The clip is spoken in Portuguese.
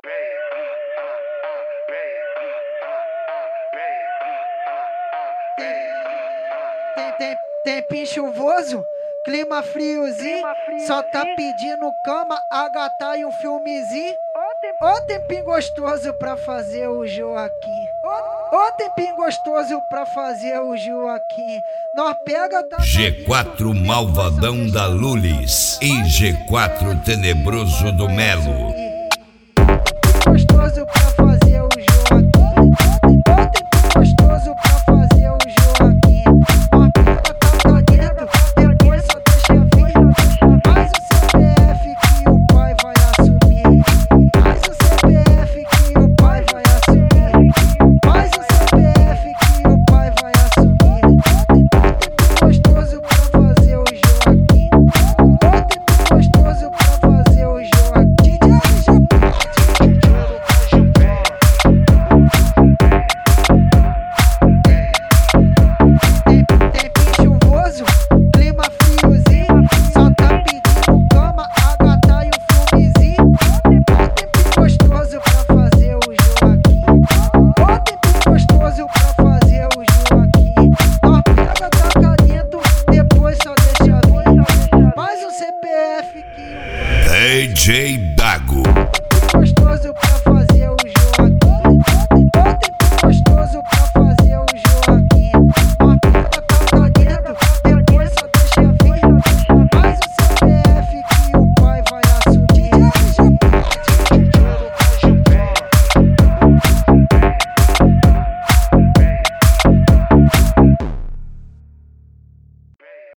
Tempinho chuvoso, clima friozinho, só tá pedindo cama, agatar e um filmezinho. Ô tempinho gostoso pra fazer o Joaquim. Ô tempinho gostoso pra fazer o Joaquim. Nós pega G4 Malvadão da Lulis e G4 Tenebroso do Melo. Gostoso pra fazer o Joaquim. Ô tempinho gostoso pra fazer o Joaquim. Nós pega tá dentro, depois só deixa vir. Faz o CPF que o pai vai assumir. Faz o CPF que o pai vai assumir. Faz o CPF que o pai vai assumir. Gostoso pra fazer o Joaquim. Gostoso pra fazer o Joaquim. Tempinho chuvoso, clima friozinho, só tá pedindo cama, agatar e um filmezinho. Tempinho gostoso pra fazer o Joaquim. Tempinho gostoso pra fazer o Joaquim. Nós pega, taca dentro, depois só deixa vir. Faz um CPF que o DJ